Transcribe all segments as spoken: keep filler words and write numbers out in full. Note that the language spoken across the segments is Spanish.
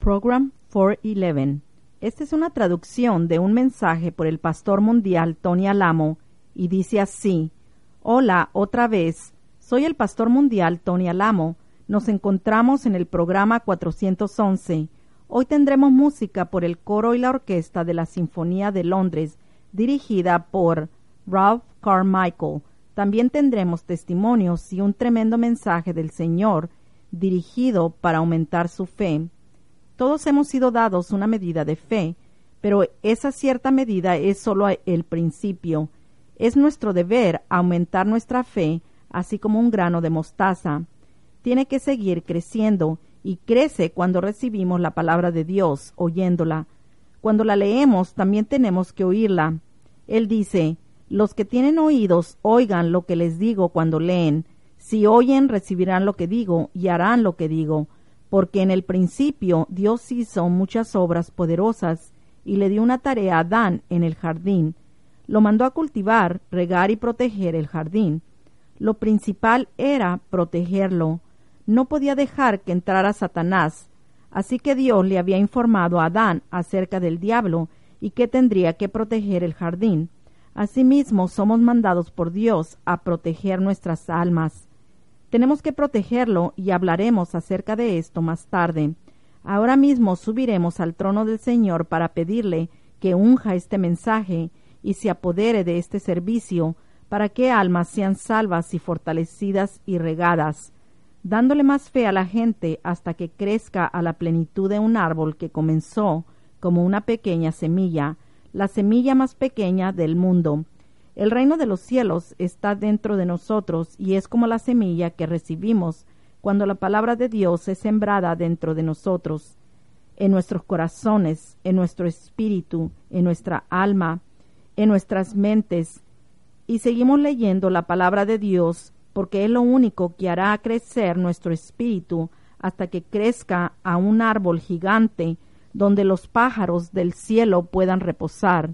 Program cuatrocientos once. Esta es una traducción de un mensaje por el pastor mundial Tony Alamo y dice así: Hola, otra vez. Soy el pastor mundial Tony Alamo. Nos encontramos en el programa cuatrocientos once. Hoy tendremos música por el coro y la orquesta de la Sinfonía de Londres, dirigida por Ralph Carmichael. También tendremos testimonios y un tremendo mensaje del Señor, dirigido para aumentar su fe. Todos hemos sido dados una medida de fe, pero esa cierta medida es solo el principio. Es nuestro deber aumentar nuestra fe, así como un grano de mostaza. Tiene que seguir creciendo, y crece cuando recibimos la palabra de Dios, oyéndola. Cuando la leemos, también tenemos que oírla. Él dice: los que tienen oídos, oigan lo que les digo cuando leen. Si oyen, recibirán lo que digo, y harán lo que digo. Porque en el principio Dios hizo muchas obras poderosas, y le dio una tarea a Adán en el jardín. Lo mandó a cultivar, regar y proteger el jardín. Lo principal era protegerlo. No podía dejar que entrara Satanás, así que Dios le había informado a Adán acerca del diablo y que tendría que proteger el jardín. Asimismo, somos mandados por Dios a proteger nuestras almas. Tenemos que protegerlo y hablaremos acerca de esto más tarde. Ahora mismo subiremos al trono del Señor para pedirle que unja este mensaje y se apodere de este servicio para que almas sean salvas y fortalecidas y regadas, dándole más fe a la gente hasta que crezca a la plenitud de un árbol que comenzó como una pequeña semilla, la semilla más pequeña del mundo. El reino de los cielos está dentro de nosotros y es como la semilla que recibimos cuando la palabra de Dios es sembrada dentro de nosotros, en nuestros corazones, en nuestro espíritu, en nuestra alma, en nuestras mentes, y seguimos leyendo la palabra de Dios porque es lo único que hará crecer nuestro espíritu hasta que crezca a un árbol gigante donde los pájaros del cielo puedan reposar.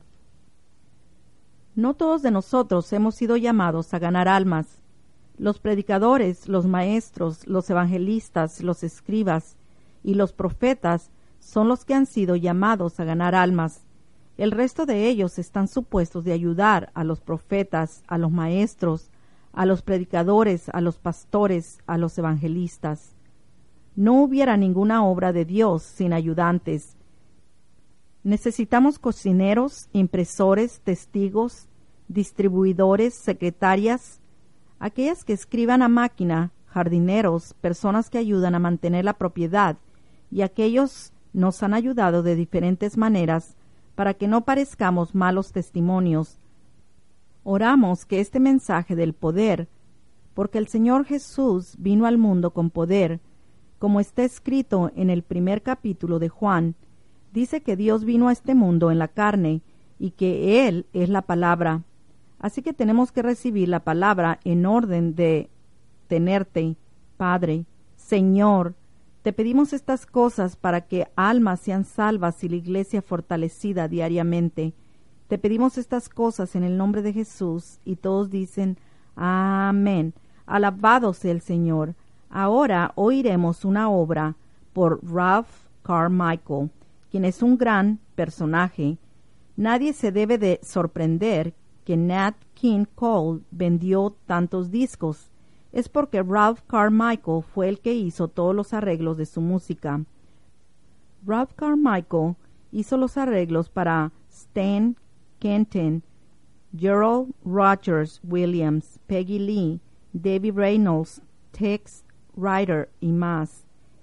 No todos de nosotros hemos sido llamados a ganar almas. Los predicadores, los maestros, los evangelistas, los escribas y los profetas son los que han sido llamados a ganar almas. El resto de ellos están supuestos de ayudar a los profetas, a los maestros, a los predicadores, a los pastores, a los evangelistas. No hubiera ninguna obra de Dios sin ayudantes. Necesitamos cocineros, impresores, testigos, distribuidores, secretarias, aquellas que escriban a máquina, jardineros, personas que ayudan a mantener la propiedad, y aquellos nos han ayudado de diferentes maneras para que no parezcamos malos testimonios. Oramos que este mensaje del poder, porque el Señor Jesús vino al mundo con poder, como está escrito en el primer capítulo de Juan, dice que Dios vino a este mundo en la carne y que Él es la palabra. Así que tenemos que recibir la palabra en orden de tenerte, Padre, Señor. Te pedimos estas cosas para que almas sean salvas y la iglesia fortalecida diariamente. Te pedimos estas cosas en el nombre de Jesús, y todos dicen amén. Alabado sea el Señor. Ahora oiremos una obra por Ralph Carmichael, quien es un gran personaje. Nadie se debe de sorprender que Nat King Cole vendió tantos discos. Es porque Ralph Carmichael fue el que hizo todos los arreglos de su música. Ralph Carmichael hizo los arreglos para Stan Kenton, Gerald Rogers Williams, Peggy Lee, Debbie Reynolds, Tex Rider y más.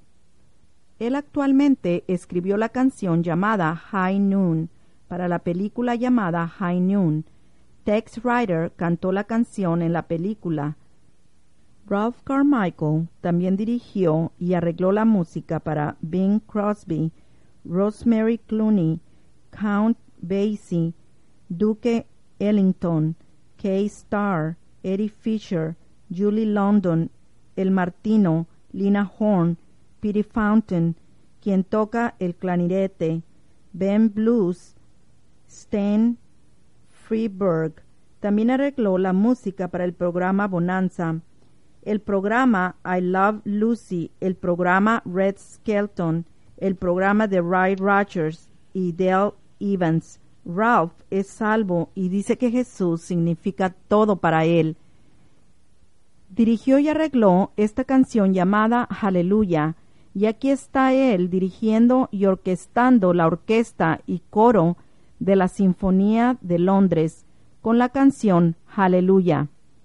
Él actualmente escribió la canción llamada High Noon para la película llamada High Noon. Tex Rider cantó la canción en la película. Ralph Carmichael también dirigió y arregló la música para Bing Crosby, Rosemary Clooney, Count Basie, Duke Ellington, Kay Starr, Eddie Fisher, Julie London, El Martino, Lina Horne, Pete Fountain, quien toca el clarinete, Ben Blues, Stan Freberg. También arregló la música para el programa Bonanza, el programa I Love Lucy, el programa Red Skelton, el programa de Ray Rogers y Dale Evans. Ralph es salvo y dice que Jesús significa todo para él. Dirigió y arregló esta canción llamada Aleluya, y aquí está él dirigiendo y orquestando la orquesta y coro de la Sinfonía de Londres con la canción Aleluya.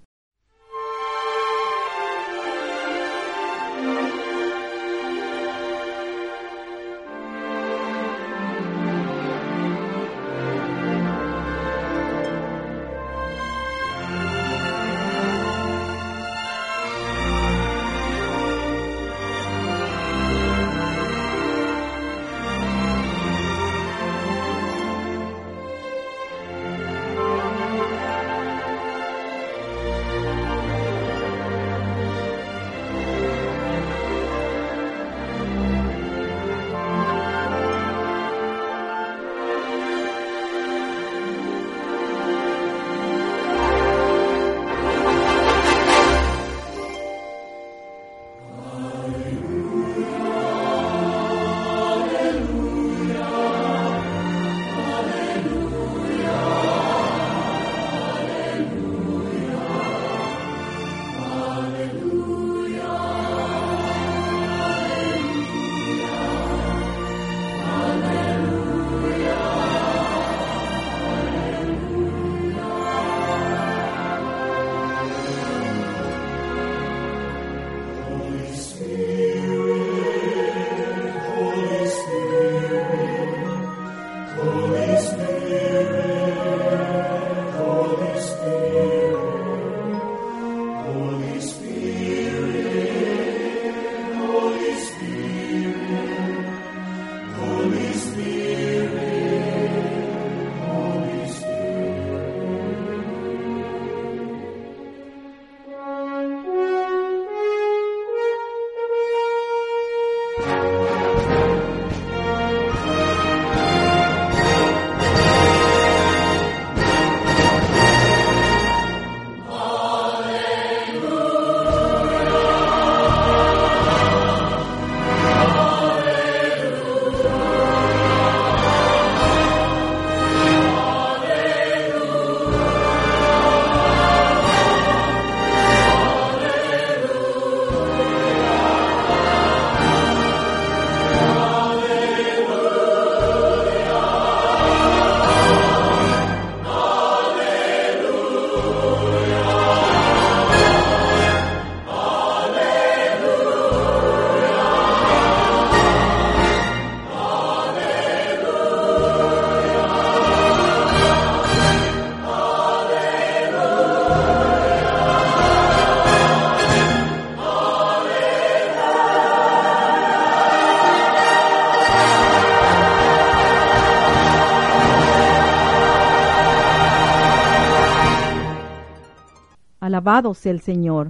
Alabado sea el Señor.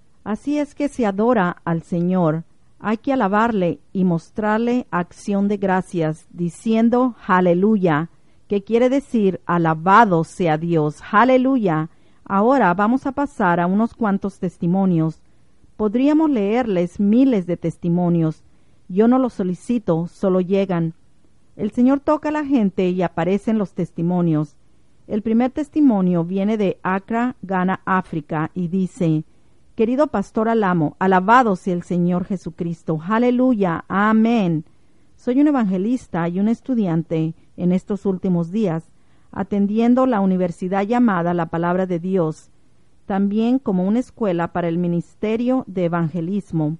Así es que se adora al Señor. Hay que alabarle y mostrarle acción de gracias, diciendo Aleluya, que quiere decir alabado sea Dios. Aleluya. Ahora vamos a pasar a unos cuantos testimonios. Podríamos leerles miles de testimonios. Yo no los solicito, solo llegan. El Señor toca a la gente y aparecen los testimonios. El primer testimonio viene de Accra, Ghana, África, y dice: Querido Pastor Alamo, alabado sea el Señor Jesucristo. Aleluya, amén. Soy un evangelista y un estudiante en estos últimos días, atendiendo la universidad llamada La Palabra de Dios, también como una escuela para el ministerio de evangelismo.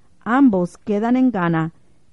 Ambos quedan en Ghana.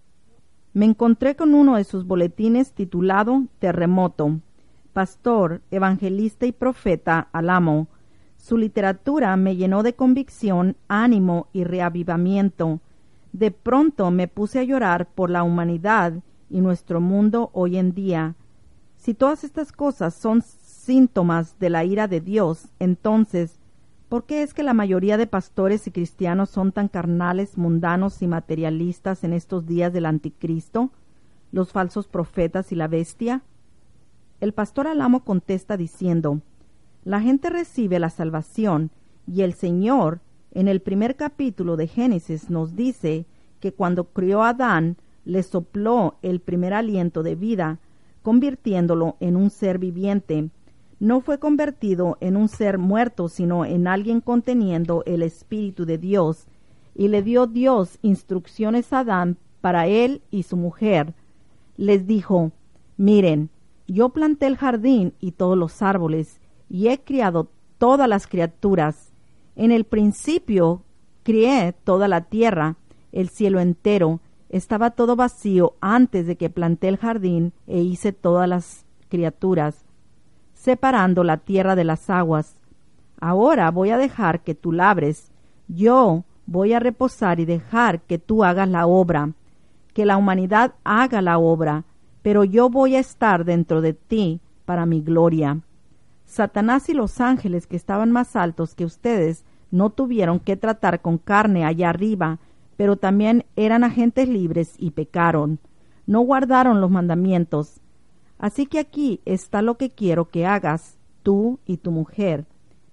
Me encontré con uno de sus boletines titulado Terremoto. Pastor, evangelista y profeta Alamo. Su literatura me llenó de convicción, ánimo y reavivamiento. De pronto me puse a llorar por la humanidad y nuestro mundo hoy en día. Si todas estas cosas son síntomas de la ira de Dios, entonces, ¿por qué es que la mayoría de pastores y cristianos son tan carnales, mundanos y materialistas en estos días del anticristo, los falsos profetas y la bestia? El pastor Alamo contesta diciendo: la gente recibe la salvación y el Señor, en el primer capítulo de Génesis, nos dice que cuando crió a Adán, le sopló el primer aliento de vida, convirtiéndolo en un ser viviente. No fue convertido en un ser muerto, sino en alguien conteniendo el Espíritu de Dios, y le dio Dios instrucciones a Adán para él y su mujer. Les dijo: miren, yo planté el jardín y todos los árboles, y he criado todas las criaturas. En el principio crié toda la tierra, el cielo entero. Estaba todo vacío antes de que planté el jardín e hice todas las criaturas, separando la tierra de las aguas. Ahora voy a dejar que tú labres. Yo voy a reposar y dejar que tú hagas la obra, que la humanidad haga la obra, pero yo voy a estar dentro de ti para mi gloria. Satanás y los ángeles que estaban más altos que ustedes no tuvieron que tratar con carne allá arriba, pero también eran agentes libres y pecaron. No guardaron los mandamientos. Así que aquí está lo que quiero que hagas, tú y tu mujer.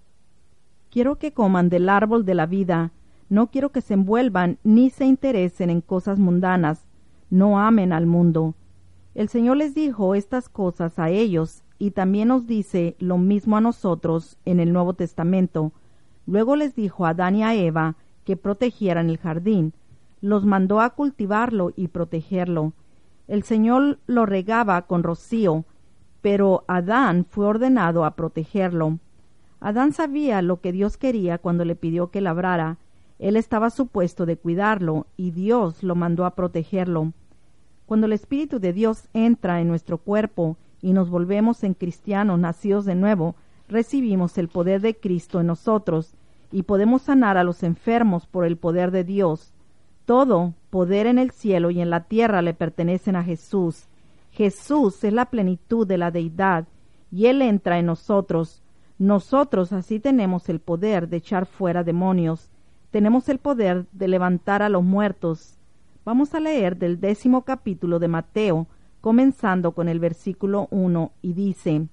Quiero que coman del árbol de la vida. No quiero que se envuelvan ni se interesen en cosas mundanas. No amen al mundo. El Señor les dijo estas cosas a ellos y también nos dice lo mismo a nosotros en el Nuevo Testamento. Luego les dijo a Adán y a Eva que protegieran el jardín. Los mandó a cultivarlo y protegerlo. El Señor lo regaba con rocío, pero Adán fue ordenado a protegerlo. Adán sabía lo que Dios quería cuando le pidió que labrara. Él estaba supuesto de cuidarlo y Dios lo mandó a protegerlo. Cuando el Espíritu de Dios entra en nuestro cuerpo y nos volvemos en cristianos nacidos de nuevo, recibimos el poder de Cristo en nosotros y podemos sanar a los enfermos por el poder de Dios. Todo poder en el cielo y en la tierra le pertenecen a Jesús. Jesús es la plenitud de la deidad y Él entra en nosotros. Nosotros así tenemos el poder de echar fuera demonios. Tenemos el poder de levantar a los muertos. Vamos a leer del décimo capítulo de Mateo, comenzando con el versículo uno, y dice: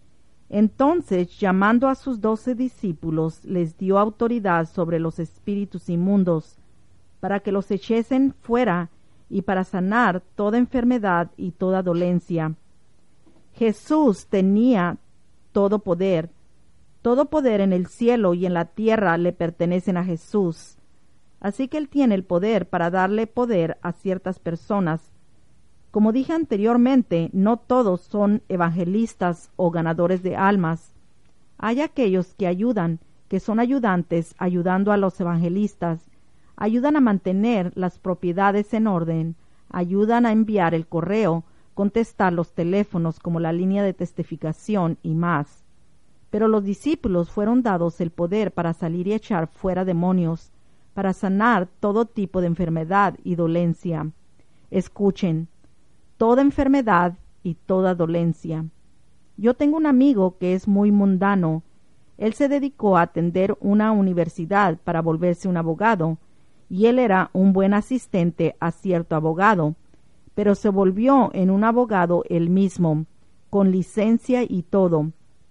Entonces, llamando a sus doce discípulos, les dio autoridad sobre los espíritus inmundos, para que los echesen fuera y para sanar toda enfermedad y toda dolencia. Jesús tenía todo poder. Todo poder en el cielo y en la tierra le pertenecen a Jesús. Así que Él tiene el poder para darle poder a ciertas personas. Como dije anteriormente, no todos son evangelistas o ganadores de almas. Hay aquellos que ayudan, que son ayudantes ayudando a los evangelistas, ayudan a mantener las propiedades en orden, ayudan a enviar el correo, contestar los teléfonos como la línea de testificación y más. Pero los discípulos fueron dados el poder para salir y echar fuera demonios, para sanar todo tipo de enfermedad y dolencia. Escuchen, toda enfermedad y toda dolencia. Yo tengo un amigo que es muy mundano. Él se dedicó a atender una universidad para volverse un abogado, y él era un buen asistente a cierto abogado, pero se volvió en un abogado él mismo, con licencia y todo,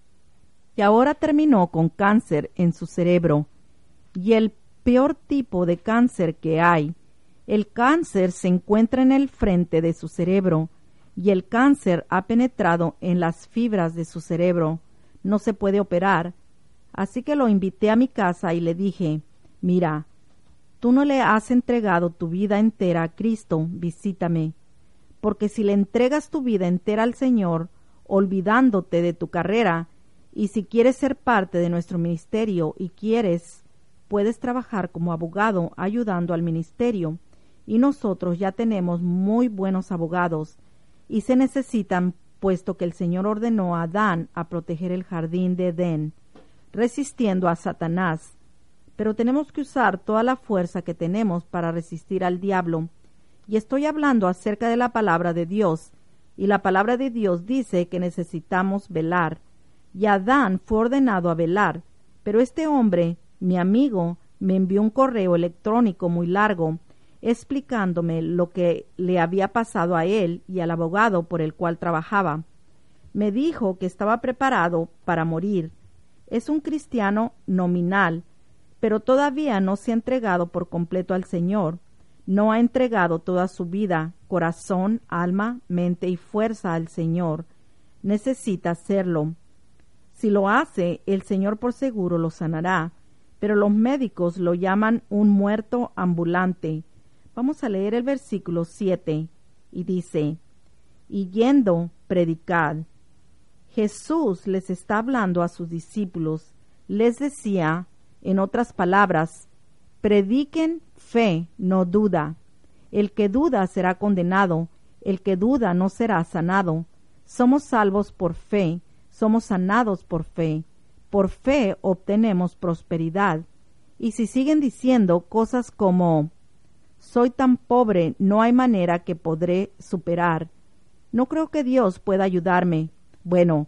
y ahora terminó con cáncer en su cerebro, y el peor tipo de cáncer que hay. El cáncer se encuentra en el frente de su cerebro, y el cáncer ha penetrado en las fibras de su cerebro. No se puede operar. Así que lo invité a mi casa y le dije: mira, tú no le has entregado tu vida entera a Cristo, visítame. Porque si le entregas tu vida entera al Señor, olvidándote de tu carrera, y si quieres ser parte de nuestro ministerio y quieres, puedes trabajar como abogado ayudando al ministerio, y nosotros ya tenemos muy buenos abogados, y se necesitan, puesto que el Señor ordenó a Adán a proteger el jardín de Edén, resistiendo a Satanás. Pero tenemos que usar toda la fuerza que tenemos para resistir al diablo, y estoy hablando acerca de la palabra de Dios, y la palabra de Dios dice que necesitamos velar, y Adán fue ordenado a velar, pero este hombre, mi amigo, me envió un correo electrónico muy largo, explicándome lo que le había pasado a él y al abogado por el cual trabajaba. Me dijo que estaba preparado para morir. Es un cristiano nominal, pero todavía no se ha entregado por completo al Señor. no ha entregado toda su vida, corazón, alma, mente y fuerza al Señor, necesita hacerlo. Si lo hace, el Señor por seguro lo sanará, pero los médicos lo llaman un muerto ambulante. Vamos a leer el versículo siete, y dice, y yendo, predicad. Jesús les está hablando a sus discípulos. Les decía, en otras palabras, prediquen fe, no duda. El que duda será condenado, el que duda no será sanado. Somos salvos por fe, somos sanados por fe. Por fe obtenemos prosperidad. Y si siguen diciendo cosas como, soy tan pobre, no hay manera que podré superar. No creo que Dios pueda ayudarme. Bueno,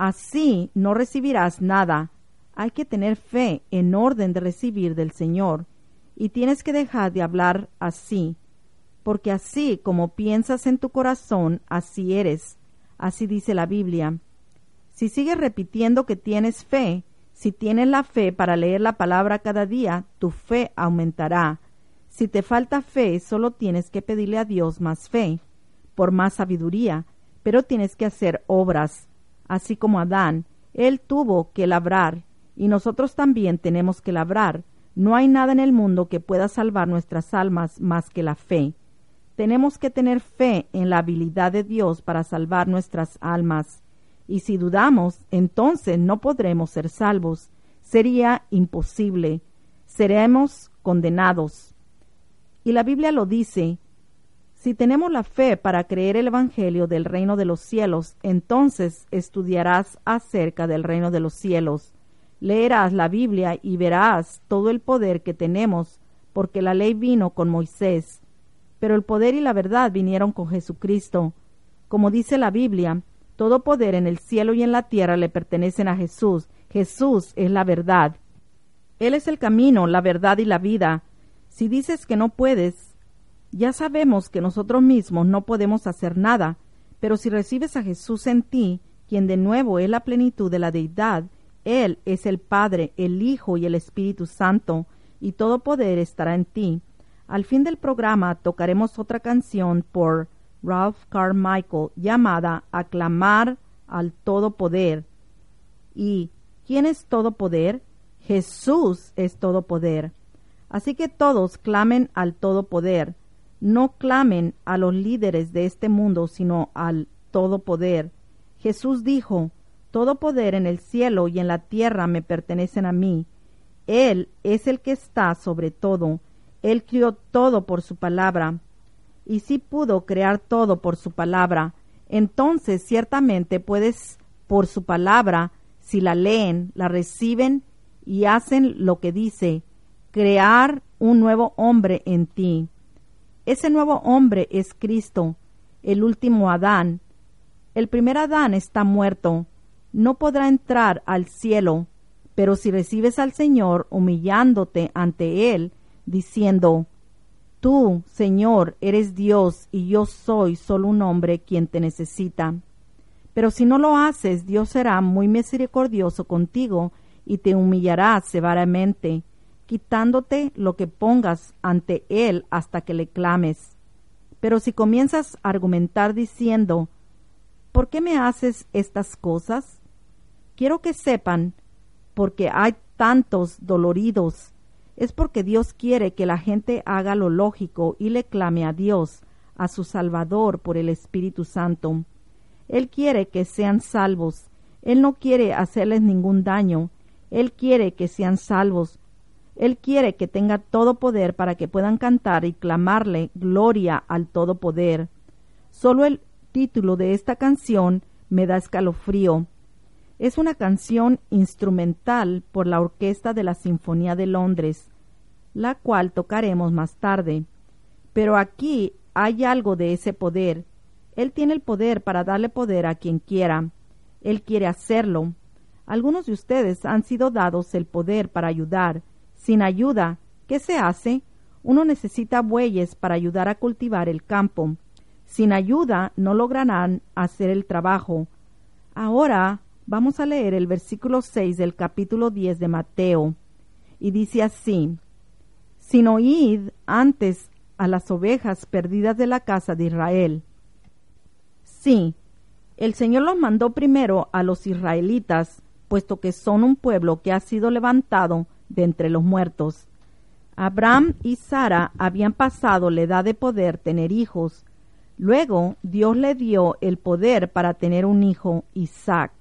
así no recibirás nada. Hay que tener fe en orden de recibir del Señor. Y tienes que dejar de hablar así, porque así como piensas en tu corazón, así eres. Así dice la Biblia. Si sigues repitiendo que tienes fe, si tienes la fe para leer la palabra cada día, tu fe aumentará. Si te falta fe, solo tienes que pedirle a Dios más fe, por más sabiduría, pero tienes que hacer obras. Así como Adán, él tuvo que labrar, y nosotros también tenemos que labrar. No hay nada en el mundo que pueda salvar nuestras almas más que la fe. Tenemos que tener fe en la habilidad de Dios para salvar nuestras almas. Y si dudamos, entonces no podremos ser salvos. Sería imposible. Seremos condenados. Y la Biblia lo dice, si tenemos la fe para creer el Evangelio del reino de los cielos, entonces estudiarás acerca del reino de los cielos. Leerás la Biblia y verás todo el poder que tenemos, porque la ley vino con Moisés, pero el poder y la verdad vinieron con Jesucristo. Como dice la Biblia, todo poder en el cielo y en la tierra le pertenecen a Jesús. Jesús es la verdad. Él es el camino, la verdad y la vida. Si dices que no puedes, ya sabemos que nosotros mismos no podemos hacer nada, pero si recibes a Jesús en ti, quien de nuevo es la plenitud de la deidad, Él es el Padre, el Hijo y el Espíritu Santo, y todo poder estará en ti. Al fin del programa tocaremos otra canción por Ralph Carmichael llamada Aclamar al Todopoder. ¿Y quién es Todopoder? Jesús es Todopoder. Así que todos clamen al Todopoder. No clamen a los líderes de este mundo, sino al Todopoder. Jesús dijo, todo poder en el cielo y en la tierra me pertenecen a mí. Él es el que está sobre todo. Él crió todo por su palabra. Y si pudo crear todo por su palabra, entonces ciertamente puedes, por su palabra, si la leen, la reciben y hacen lo que dice, crear un nuevo hombre en ti. Ese nuevo hombre es Cristo, el último Adán. El primer Adán está muerto. No podrá entrar al cielo, pero si recibes al Señor humillándote ante Él, diciendo, tú, Señor, eres Dios y yo soy solo un hombre quien te necesita. Pero si no lo haces, Dios será muy misericordioso contigo y te humillará severamente, quitándote lo que pongas ante Él hasta que le clames. Pero si comienzas a argumentar diciendo, ¿por qué me haces estas cosas? Quiero que sepan, porque hay tantos doloridos, es porque Dios quiere que la gente haga lo lógico y le clame a Dios, a su Salvador por el Espíritu Santo. Él quiere que sean salvos. Él no quiere hacerles ningún daño. Él quiere que sean salvos. Él quiere que tenga todo poder para que puedan cantar y clamarle gloria al Todopoder. Solo el título de esta canción me da escalofrío. Es una canción instrumental por la Orquesta de la Sinfonía de Londres, la cual tocaremos más tarde. Pero aquí hay algo de ese poder. Él tiene el poder para darle poder a quien quiera. Él quiere hacerlo. Algunos de ustedes han sido dados el poder para ayudar. Sin ayuda, ¿qué se hace? Uno necesita bueyes para ayudar a cultivar el campo. Sin ayuda no lograrán hacer el trabajo. Ahora vamos a leer el versículo seis del capítulo diez de Mateo. Y dice así, sin oíd antes a las ovejas perdidas de la casa de Israel. Sí, el Señor los mandó primero a los israelitas, puesto que son un pueblo que ha sido levantado de entre los muertos. Abraham y Sara habían pasado la edad de poder tener hijos. Luego Dios le dio el poder para tener un hijo, Isaac.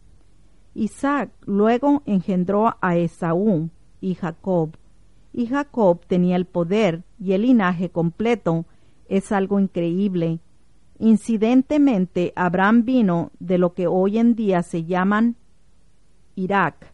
Isaac luego engendró a Esaú y Jacob. Y Jacob tenía el poder y el linaje completo. Es algo increíble. Incidentemente, Abraham vino de lo que hoy en día se llaman Irak.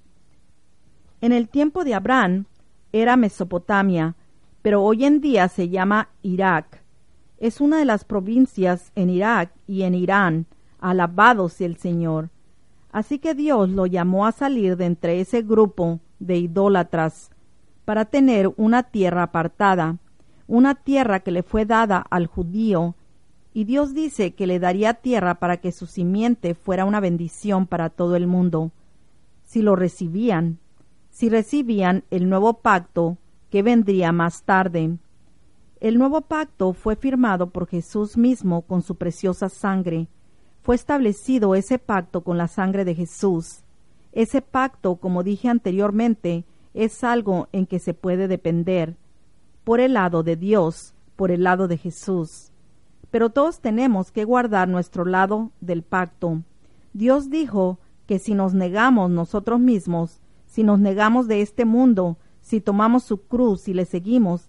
En el tiempo de Abraham era Mesopotamia, pero hoy en día se llama Irak. Es una de las provincias en Irak y en Irán. Alabado sea el Señor. Así que Dios lo llamó a salir de entre ese grupo de idólatras para tener una tierra apartada, una tierra que le fue dada al judío, y Dios dice que le daría tierra para que su simiente fuera una bendición para todo el mundo, si lo recibían, si recibían el nuevo pacto que vendría más tarde. El nuevo pacto fue firmado por Jesús mismo con su preciosa sangre. Fue establecido ese pacto con la sangre de Jesús. Ese pacto, como dije anteriormente, es algo en que se puede depender, por el lado de Dios, por el lado de Jesús. Pero todos tenemos que guardar nuestro lado del pacto. Dios dijo que si nos negamos nosotros mismos, si nos negamos de este mundo, si tomamos su cruz y le seguimos,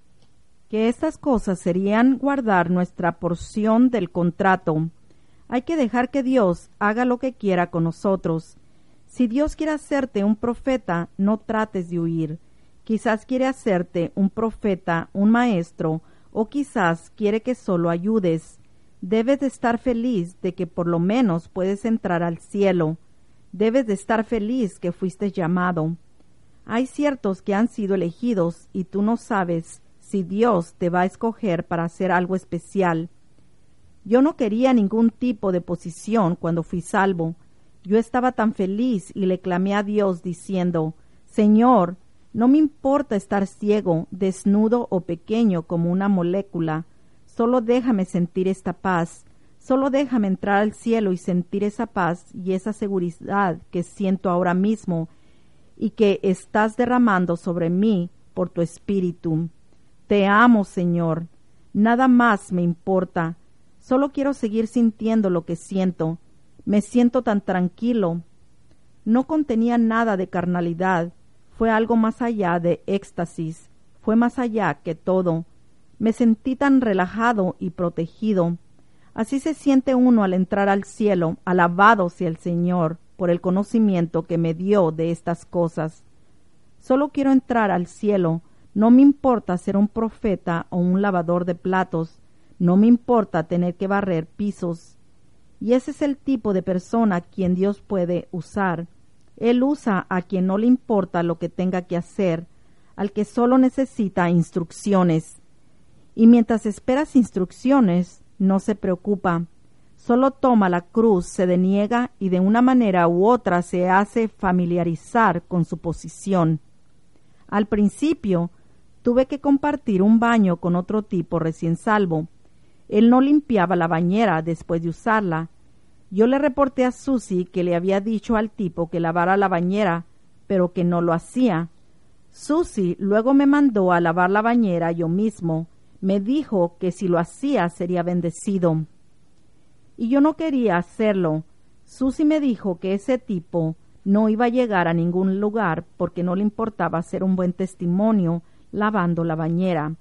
que estas cosas serían guardar nuestra porción del contrato. Hay que dejar que Dios haga lo que quiera con nosotros. Si Dios quiere hacerte un profeta, no trates de huir. Quizás quiere hacerte un profeta, un maestro, o quizás quiere que solo ayudes. Debes de estar feliz de que por lo menos puedes entrar al cielo. Debes de estar feliz que fuiste llamado. Hay ciertos que han sido elegidos y tú no sabes si Dios te va a escoger para hacer algo especial. Yo no quería ningún tipo de posición cuando fui salvo. Yo estaba tan feliz y le clamé a Dios diciendo, Señor, no me importa estar ciego, desnudo o pequeño como una molécula. Solo déjame sentir esta paz. Solo déjame entrar al cielo y sentir esa paz y esa seguridad que siento ahora mismo y que estás derramando sobre mí por tu espíritu. Te amo, Señor. Nada más me importa. Solo quiero seguir sintiendo lo que siento. Me siento tan tranquilo. No contenía nada de carnalidad. Fue algo más allá de éxtasis. Fue más allá que todo. Me sentí tan relajado y protegido. Así se siente uno al entrar al cielo. Alabado sea el Señor por el conocimiento que me dio de estas cosas. Solo quiero entrar al cielo. No me importa ser un profeta o un lavador de platos. No me importa tener que barrer pisos. Y ese es el tipo de persona a quien Dios puede usar. Él usa a quien no le importa lo que tenga que hacer, al que solo necesita instrucciones. Y mientras esperas instrucciones, no se preocupa. Solo toma la cruz, se deniega y de una manera u otra se hace familiarizar con su posición. Al principio, tuve que compartir un baño con otro tipo recién salvo. Él no limpiaba la bañera después de usarla. Yo le reporté a Susie que le había dicho al tipo que lavara la bañera, pero que no lo hacía. Susie luego me mandó a lavar la bañera yo mismo. Me dijo que si lo hacía sería bendecido. Y yo no quería hacerlo. Susie me dijo que ese tipo no iba a llegar a ningún lugar porque no le importaba ser un buen testimonio lavando la bañera.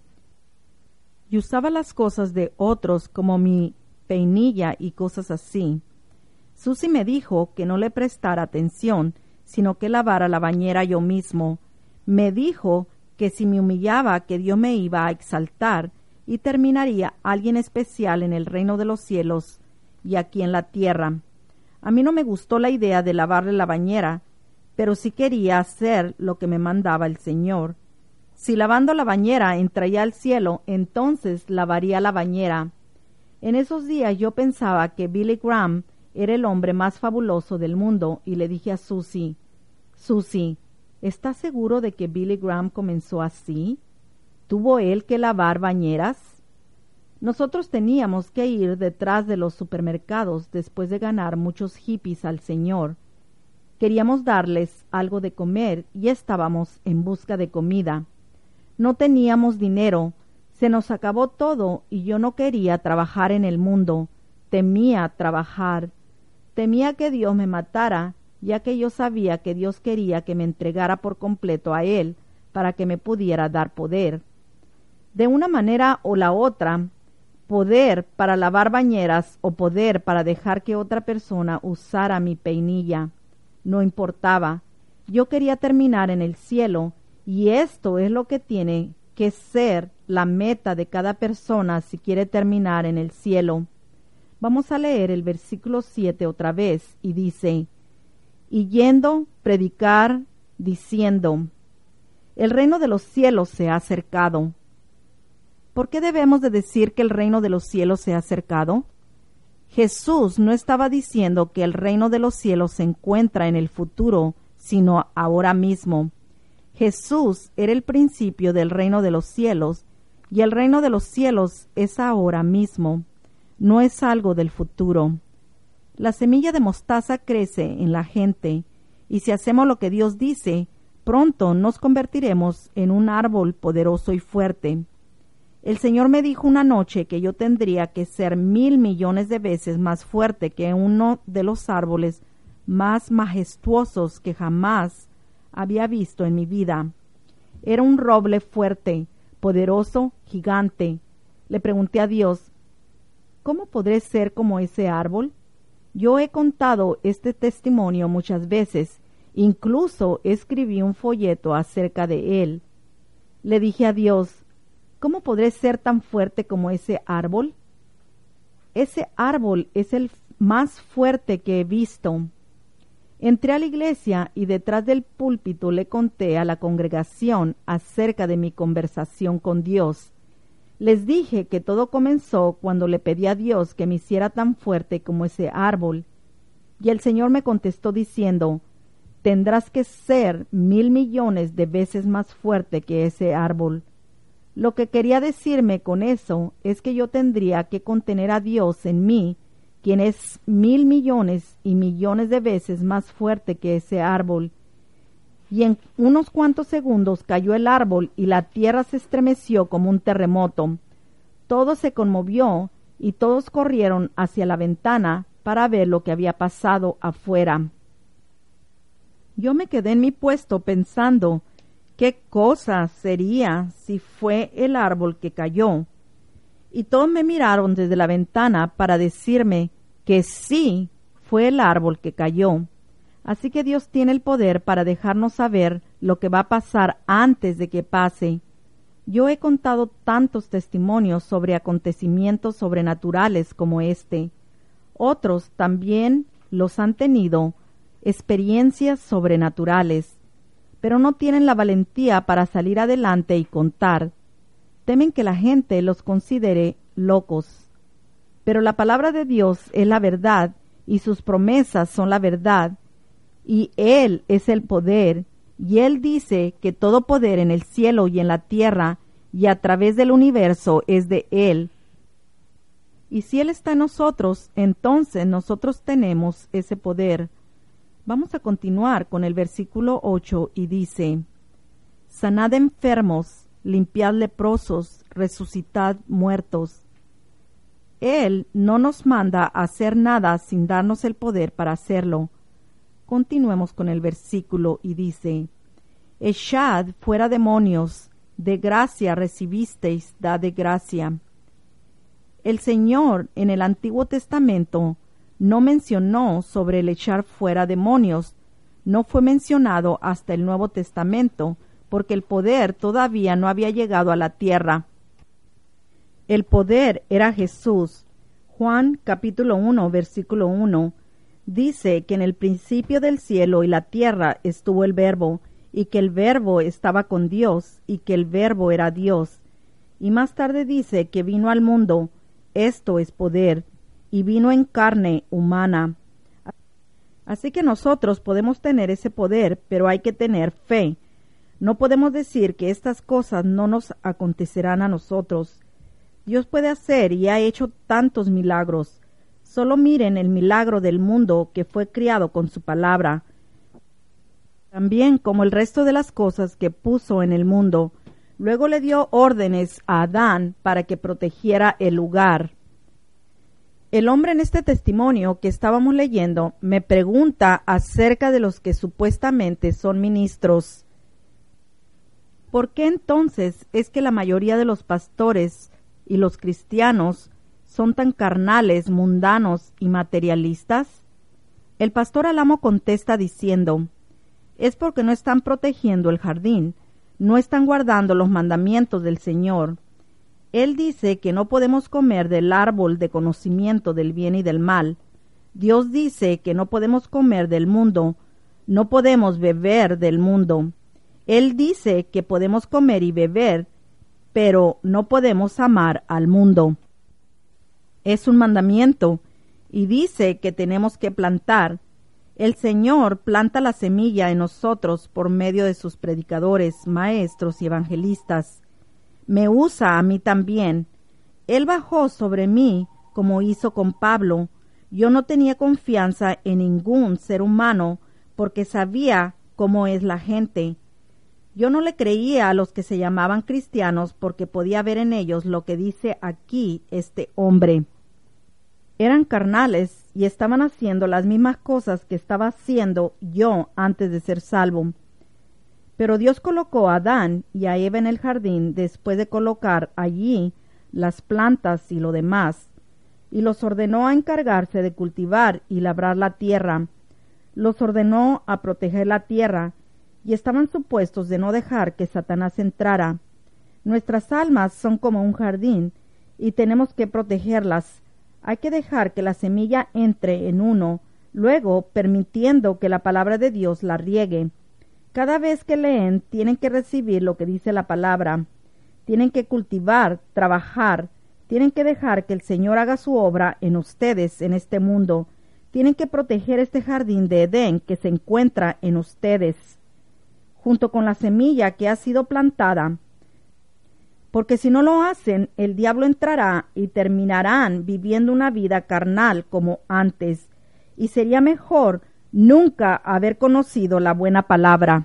Y usaba las cosas de otros como mi peinilla y cosas así. Susie me dijo que no le prestara atención, sino que lavara la bañera yo mismo. Me dijo que si me humillaba, que Dios me iba a exaltar y terminaría alguien especial en el reino de los cielos y aquí en la tierra. A mí no me gustó la idea de lavarle la bañera, pero sí quería hacer lo que me mandaba el Señor. Si lavando la bañera entraría al cielo, entonces lavaría la bañera. En esos días yo pensaba que Billy Graham era el hombre más fabuloso del mundo y le dije a Susie, Susie, ¿estás seguro de que Billy Graham comenzó así? ¿tuvo él que lavar bañeras? Nosotros teníamos que ir detrás de los supermercados después de ganar muchos hippies al Señor. Queríamos darles algo de comer y estábamos en busca de comida. No teníamos dinero, se nos acabó todo y yo no quería trabajar en el mundo. Temía trabajar. Temía que Dios me matara, ya que yo sabía que Dios quería que me entregara por completo a Él para que me pudiera dar poder. De una manera o la otra, poder para lavar bañeras o poder para dejar que otra persona usara mi peinilla. No importaba. Yo quería terminar en el cielo, y esto es lo que tiene que ser la meta de cada persona si quiere terminar en el cielo. Vamos a leer el versículo siete otra vez, y dice: y yendo, predicar, diciendo: el reino de los cielos se ha acercado. ¿Por qué debemos de decir que el reino de los cielos se ha acercado? Jesús no estaba diciendo que el reino de los cielos se encuentra en el futuro, sino ahora mismo. Jesús era el principio del reino de los cielos, y el reino de los cielos es ahora mismo, no es algo del futuro. La semilla de mostaza crece en la gente, y si hacemos lo que Dios dice, pronto nos convertiremos en un árbol poderoso y fuerte. El Señor me dijo una noche que yo tendría que ser mil millones de veces más fuerte que uno de los árboles más majestuosos que jamás había visto en mi vida. Era un roble fuerte, poderoso, gigante. Le pregunté a Dios: ¿cómo podré ser como ese árbol? Yo he contado este testimonio muchas veces, incluso escribí un folleto acerca de él. Le dije a Dios: ¿cómo podré ser tan fuerte como ese árbol? Ese árbol es el más fuerte que he visto. Entré a la iglesia y detrás del púlpito le conté a la congregación acerca de mi conversación con Dios. Les dije que todo comenzó cuando le pedí a Dios que me hiciera tan fuerte como ese árbol. Y el Señor me contestó diciendo: tendrás que ser mil millones de veces más fuerte que ese árbol. Lo que quería decirme con eso es que yo tendría que contener a Dios en mí, quien es mil millones y millones de veces más fuerte que ese árbol. Y en unos cuantos segundos cayó el árbol y la tierra se estremeció como un terremoto. Todo se conmovió y todos corrieron hacia la ventana para ver lo que había pasado afuera. Yo me quedé en mi puesto pensando: ¿qué cosa sería si fue el árbol que cayó? Y todos me miraron desde la ventana para decirme que sí fue el árbol que cayó. Así que Dios tiene el poder para dejarnos saber lo que va a pasar antes de que pase. Yo he contado tantos testimonios sobre acontecimientos sobrenaturales como este. Otros también los han tenido, experiencias sobrenaturales, pero no tienen la valentía para salir adelante y contar. Temen que la gente los considere locos. Pero la palabra de Dios es la verdad, y sus promesas son la verdad, y Él es el poder, y Él dice que todo poder en el cielo y en la tierra y a través del universo es de Él. Y si Él está en nosotros, entonces nosotros tenemos ese poder. Vamos a continuar con el versículo ocho y dice: sanad enfermos, limpiad leprosos, resucitad muertos. Él no nos manda a hacer nada sin darnos el poder para hacerlo. Continuemos con el versículo y dice: echad fuera demonios, de gracia recibisteis, dad de gracia. El Señor en el Antiguo Testamento no mencionó sobre el echar fuera demonios. No fue mencionado hasta el Nuevo Testamento, porque el poder todavía no había llegado a la tierra. El poder era Jesús. Juan capítulo uno, versículo uno, dice que en el principio del cielo y la tierra estuvo el Verbo, y que el Verbo estaba con Dios, y que el Verbo era Dios. Y más tarde dice que vino al mundo, esto es poder, y vino en carne humana. Así que nosotros podemos tener ese poder, pero hay que tener fe. No podemos decir que estas cosas no nos acontecerán a nosotros. Dios puede hacer y ha hecho tantos milagros. Solo miren el milagro del mundo que fue criado con su palabra, también como el resto de las cosas que puso en el mundo. Luego le dio órdenes a Adán para que protegiera el lugar. El hombre en este testimonio que estábamos leyendo me pregunta acerca de los que supuestamente son ministros. ¿Por qué entonces es que la mayoría de los pastores y los cristianos son tan carnales, mundanos y materialistas? El pastor Alamo contesta diciendo: es porque no están protegiendo el jardín, no están guardando los mandamientos del Señor. Él dice que no podemos comer del árbol de conocimiento del bien y del mal. Dios dice que no podemos comer del mundo, no podemos beber del mundo. Él dice que podemos comer y beber, pero no podemos amar al mundo. Es un mandamiento, y dice que tenemos que plantar. El Señor planta la semilla en nosotros por medio de sus predicadores, maestros y evangelistas. Me usa a mí también. Él bajó sobre mí como hizo con Pablo. Yo no tenía confianza en ningún ser humano porque sabía cómo es la gente. Yo no le creía a los que se llamaban cristianos porque podía ver en ellos lo que dice aquí este hombre. Eran carnales y estaban haciendo las mismas cosas que estaba haciendo yo antes de ser salvo. Pero Dios colocó a Adán y a Eva en el jardín después de colocar allí las plantas y lo demás, y los ordenó a encargarse de cultivar y labrar la tierra. Los ordenó a proteger la tierra, y estaban supuestos de no dejar que Satanás entrara. Nuestras almas son como un jardín, y tenemos que protegerlas. Hay que dejar que la semilla entre en uno, luego permitiendo que la palabra de Dios la riegue. Cada vez que leen, tienen que recibir lo que dice la palabra. Tienen que cultivar, trabajar. Tienen que dejar que el Señor haga su obra en ustedes en este mundo. Tienen que proteger este jardín de Edén que se encuentra en ustedes, junto con la semilla que ha sido plantada. Porque si no lo hacen, el diablo entrará y terminarán viviendo una vida carnal como antes, y sería mejor nunca haber conocido la buena palabra,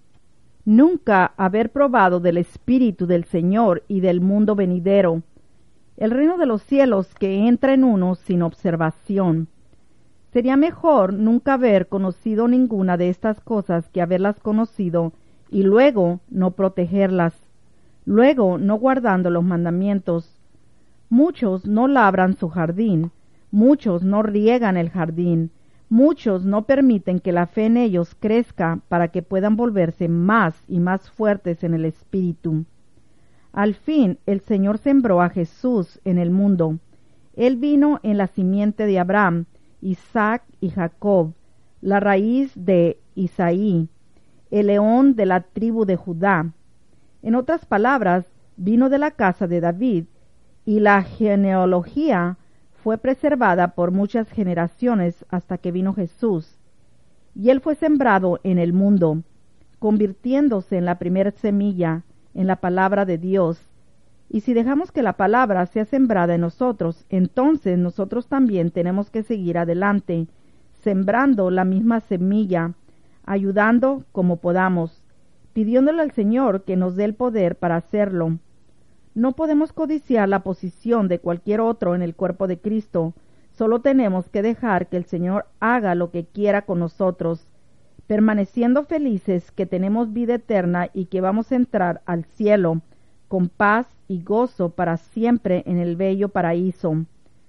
nunca haber probado del Espíritu del Señor y del mundo venidero, el reino de los cielos que entra en uno sin observación. Sería mejor nunca haber conocido ninguna de estas cosas que haberlas conocido y luego no protegerlas. Luego, no guardando los mandamientos. Muchos no labran su jardín, muchos no riegan el jardín, muchos no permiten que la fe en ellos crezca para que puedan volverse más y más fuertes en el Espíritu. Al fin, el Señor sembró a Jesús en el mundo. Él vino en la simiente de Abraham, Isaac y Jacob, la raíz de Isaí, el león de la tribu de Judá. En otras palabras, vino de la casa de David, y la genealogía fue preservada por muchas generaciones hasta que vino Jesús. Y él fue sembrado en el mundo, convirtiéndose en la primera semilla, en la palabra de Dios. Y si dejamos que la palabra sea sembrada en nosotros, entonces nosotros también tenemos que seguir adelante, sembrando la misma semilla, ayudando como podamos, pidiéndole al Señor que nos dé el poder para hacerlo. No podemos codiciar la posición de cualquier otro en el cuerpo de Cristo, solo tenemos que dejar que el Señor haga lo que quiera con nosotros, permaneciendo felices que tenemos vida eterna y que vamos a entrar al cielo con paz y gozo para siempre en el bello paraíso.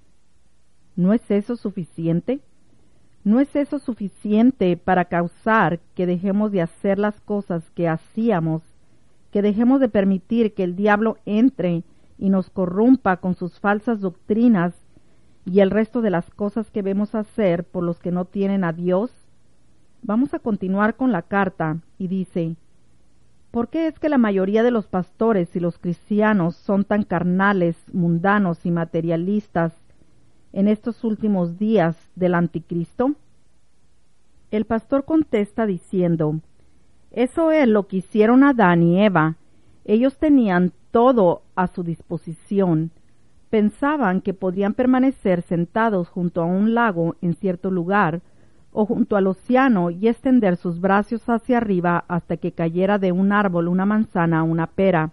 ¿No es eso suficiente? ¿No es eso suficiente para causar que dejemos de hacer las cosas que hacíamos, que dejemos de permitir que el diablo entre y nos corrompa con sus falsas doctrinas y el resto de las cosas que vemos hacer por los que no tienen a Dios? Vamos a continuar con la carta y dice: ¿por qué es que la mayoría de los pastores y los cristianos son tan carnales, mundanos y materialistas en estos últimos días del anticristo? El pastor contesta diciendo: Eso es lo que hicieron Adán y Eva. Ellos tenían todo a su disposición. Pensaban que podían permanecer sentados junto a un lago en cierto lugar, o junto al océano y extender sus brazos hacia arriba hasta que cayera de un árbol una manzana o una pera.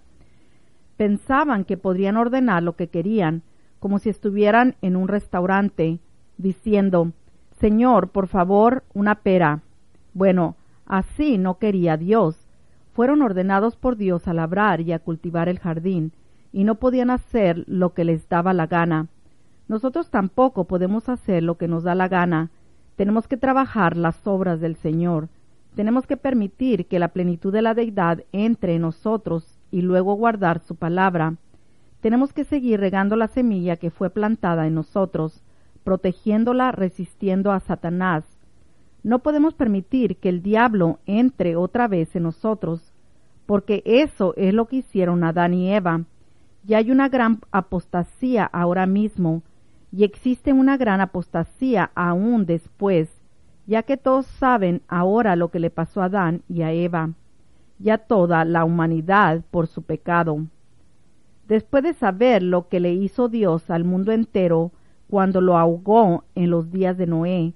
Pensaban que podrían ordenar lo que querían, como si estuvieran en un restaurante, diciendo, «Señor, por favor, una pera». Bueno, así no quería Dios. Fueron ordenados por Dios a labrar y a cultivar el jardín, y no podían hacer lo que les daba la gana. Nosotros tampoco podemos hacer lo que nos da la gana. Tenemos que trabajar las obras del Señor. Tenemos que permitir que la plenitud de la deidad entre en nosotros y luego guardar su palabra. Tenemos que seguir regando la semilla que fue plantada en nosotros, protegiéndola, resistiendo a Satanás. No podemos permitir que el diablo entre otra vez en nosotros, porque eso es lo que hicieron Adán y Eva. Y hay una gran apostasía ahora mismo, y existe una gran apostasía aún después, ya que todos saben ahora lo que le pasó a Adán y a Eva, y a toda la humanidad por su pecado. Después de saber lo que le hizo Dios al mundo entero cuando lo ahogó en los días de Noé,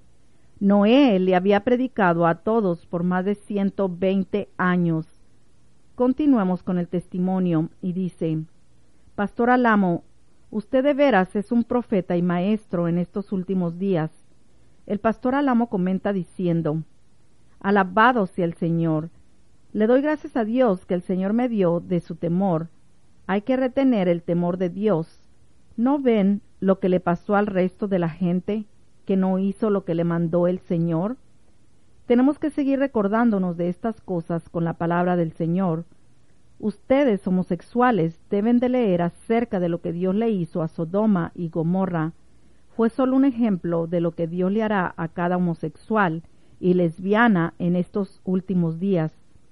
Noé le había predicado a todos por más de ciento veinte años. Continuemos con el testimonio y dice, «Pastor Alamo, usted de veras es un profeta y maestro en estos últimos días». El pastor Alamo comenta diciendo, «Alabado sea el Señor. Le doy gracias a Dios que el Señor me dio de su temor. Hay que retener el temor de Dios. ¿No ven lo que le pasó al resto de la gente que no hizo lo que le mandó el Señor? Tenemos que seguir recordándonos de estas cosas con la palabra del Señor. Ustedes, homosexuales, deben de leer acerca de lo que Dios le hizo a Sodoma y Gomorra. Fue solo un ejemplo de lo que Dios le hará a cada homosexual y lesbiana en estos últimos días.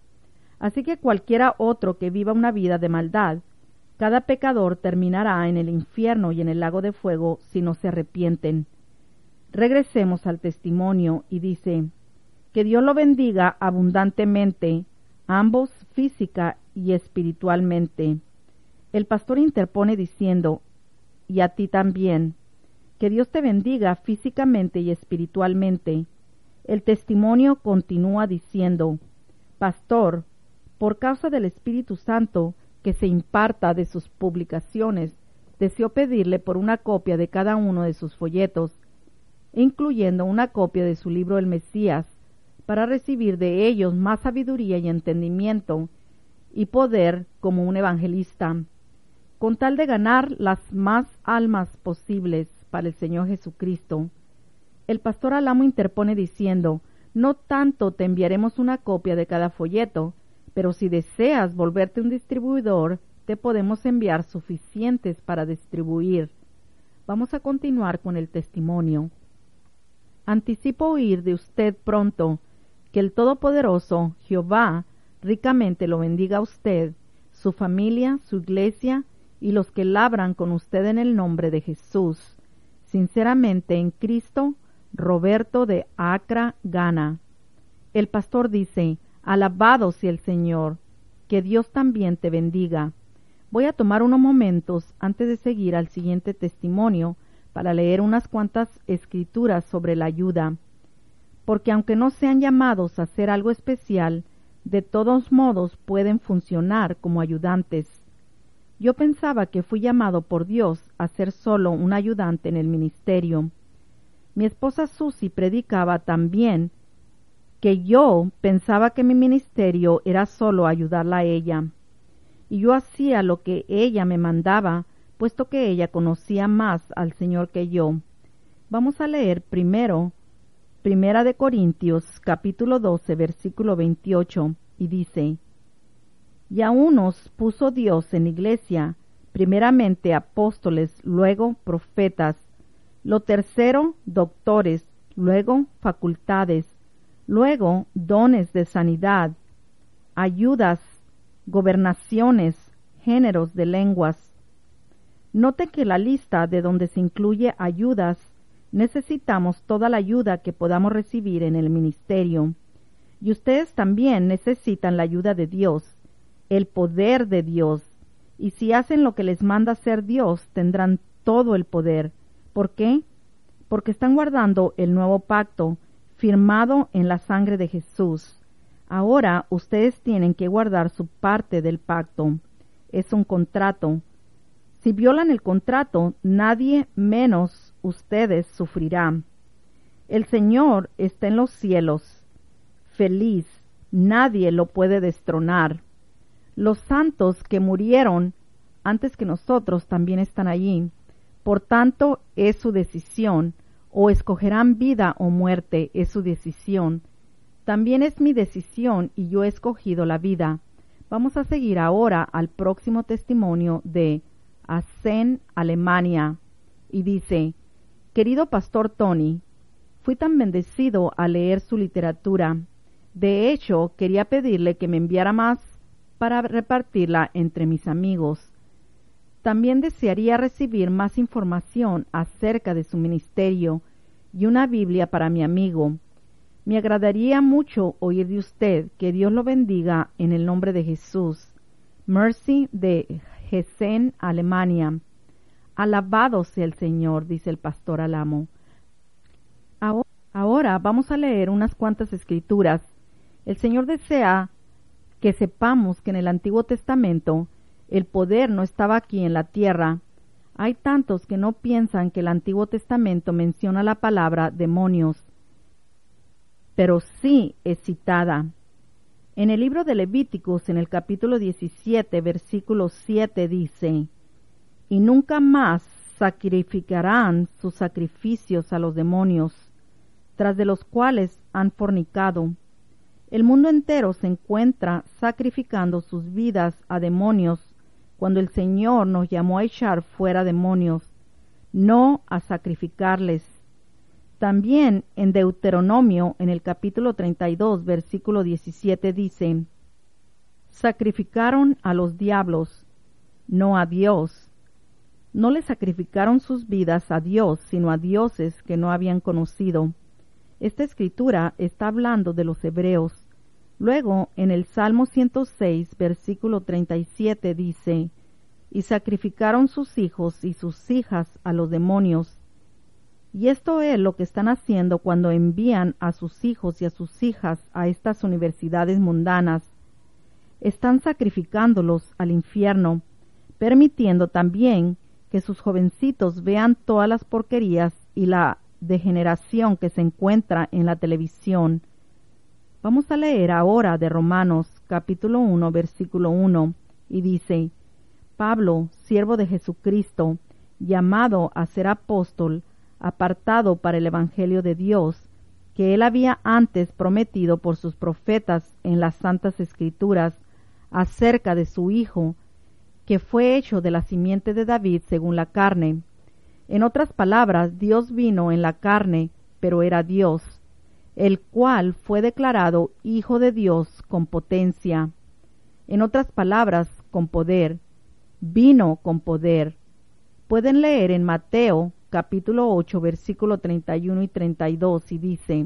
Así que cualquiera otro que viva una vida de maldad, cada pecador terminará en el infierno y en el lago de fuego si no se arrepienten. Regresemos al testimonio y dice, que Dios lo bendiga abundantemente, ambos física y espiritualmente. El pastor interpone diciendo, y a ti también, que Dios te bendiga físicamente y espiritualmente. El testimonio continúa diciendo, pastor, por causa del Espíritu Santo que se imparta de sus publicaciones, deseo pedirle por una copia de cada uno de sus folletos, incluyendo una copia de su libro El Mesías, para recibir de ellos más sabiduría y entendimiento y poder como un evangelista, con tal de ganar las más almas posibles para el Señor Jesucristo. El pastor Alamo interpone diciendo, no tanto te enviaremos una copia de cada folleto, pero si deseas volverte un distribuidor, te podemos enviar suficientes para distribuir. Vamos a continuar con el testimonio. Anticipo oír de usted pronto, que el Todopoderoso, Jehová, ricamente lo bendiga a usted, su familia, su iglesia y los que labran con usted en el nombre de Jesús. Sinceramente en Cristo, Roberto de Accra, Ghana. El pastor dice, alabado sea el Señor, que Dios también te bendiga. Voy a tomar unos momentos antes de seguir al siguiente testimonio para leer unas cuantas escrituras sobre la ayuda, porque aunque no sean llamados a hacer algo especial, de todos modos pueden funcionar como ayudantes. Yo pensaba que fui llamado por Dios a ser solo un ayudante en el ministerio. Mi esposa Susie predicaba también que yo pensaba que mi ministerio era solo ayudarla a ella, y yo hacía lo que ella me mandaba, puesto que ella conocía más al Señor que yo. Vamos a leer primero Primera de Corintios, capítulo doce, versículo veintiocho, y dice, y a unos puso Dios en iglesia, primeramente apóstoles, luego profetas, lo tercero doctores, luego facultades, luego dones de sanidad, ayudas, gobernaciones, géneros de lenguas. Note que la lista de donde se incluye ayudas, necesitamos toda la ayuda que podamos recibir en el ministerio. Y ustedes también necesitan la ayuda de Dios, el poder de Dios. Y si hacen lo que les manda hacer Dios, tendrán todo el poder. ¿Por qué? Porque están guardando el nuevo pacto, firmado en la sangre de Jesús. Ahora ustedes tienen que guardar su parte del pacto. Es un contrato. Si violan el contrato, nadie menos ustedes sufrirá. El Señor está en los cielos, feliz, nadie lo puede destronar. Los santos que murieron antes que nosotros también están allí. Por tanto, es su decisión, o escogerán vida o muerte, es su decisión. También es mi decisión y yo he escogido la vida. Vamos a seguir ahora al próximo testimonio de Assen, Alemania. Y dice: querido Pastor Tony, fui tan bendecido al leer su literatura. De hecho, quería pedirle que me enviara más para repartirla entre mis amigos. También desearía recibir más información acerca de su ministerio y una Biblia para mi amigo. Me agradaría mucho oír de usted. Que Dios lo bendiga en el nombre de Jesús. Mercy de Hessen, Alemania. Alabado sea el Señor, dice el pastor Alamo. Ahora vamos a leer unas cuantas escrituras. El Señor desea que sepamos que en el Antiguo Testamento el poder no estaba aquí en la tierra. Hay tantos que no piensan que el Antiguo Testamento menciona la palabra demonios, pero sí es citada. En el libro de Levíticos, en el capítulo diecisiete, versículo siete, dice: y nunca más sacrificarán sus sacrificios a los demonios, tras de los cuales han fornicado. El mundo entero se encuentra sacrificando sus vidas a demonios, cuando el Señor nos llamó a echar fuera demonios, no a sacrificarles. También en Deuteronomio, en el capítulo treinta y dos, versículo diecisiete, dice: sacrificaron a los diablos, no a Dios. No le sacrificaron sus vidas a Dios, sino a dioses que no habían conocido. Esta escritura está hablando de los hebreos. Luego, en el Salmo ciento seis, versículo treinta y siete, dice: y sacrificaron sus hijos y sus hijas a los demonios. Y esto es lo que están haciendo cuando envían a sus hijos y a sus hijas a estas universidades mundanas. Están sacrificándolos al infierno, permitiendo también que sus jovencitos vean todas las porquerías y la degeneración que se encuentra en la televisión. Vamos a leer ahora de Romanos capítulo uno, versículo uno, y dice: Pablo, siervo de Jesucristo, llamado a ser apóstol, apartado para el Evangelio de Dios, que él había antes prometido por sus profetas en las Santas Escrituras, acerca de su Hijo, que fue hecho de la simiente de David según la carne. En otras palabras, Dios vino en la carne, pero era Dios, el cual fue declarado Hijo de Dios con potencia. En otras palabras, con poder. Vino con poder. Pueden leer en Mateo capítulo ocho, versículo treinta y uno y treinta y dos, y dice: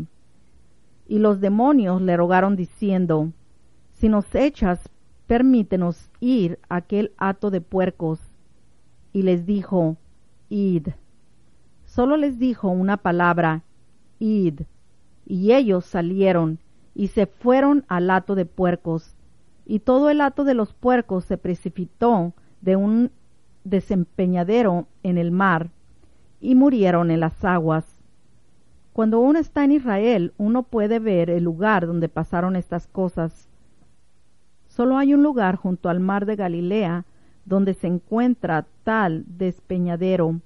y los demonios le rogaron diciendo: si nos echas, permítenos ir a aquel hato de puercos. Y les dijo: id. Solo les dijo una palabra: id. Y ellos salieron y se fueron al hato de puercos. Y todo el hato de los puercos se precipitó de un desempeñadero en el mar, y murieron en las aguas. Cuando uno está en Israel, uno puede ver el lugar donde pasaron estas cosas. Solo hay un lugar junto al mar de Galilea donde se encuentra tal despeñadero.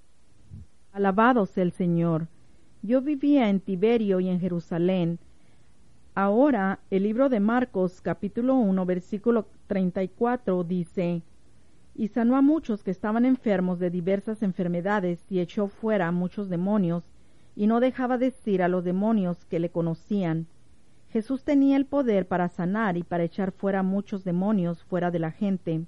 Alabado sea el Señor. Yo vivía en Tiberio y en Jerusalén. Ahora el libro de Marcos capítulo uno versículo treinta y cuatro dice: y sanó a muchos que estaban enfermos de diversas enfermedades y echó fuera a muchos demonios, y no dejaba decir a los demonios que le conocían. Jesús tenía el poder para sanar y para echar fuera muchos demonios fuera de la gente.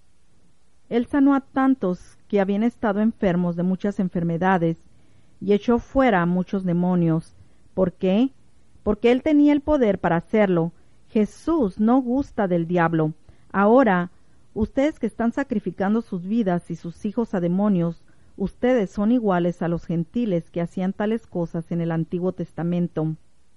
Él sanó a tantos que habían estado enfermos de muchas enfermedades y echó fuera a muchos demonios. ¿Por qué? porque él tenía el poder para hacerlo. Jesús no gusta del diablo. Ahora, ustedes que están sacrificando sus vidas y sus hijos a demonios, ustedes son iguales a los gentiles que hacían tales cosas en el Antiguo Testamento.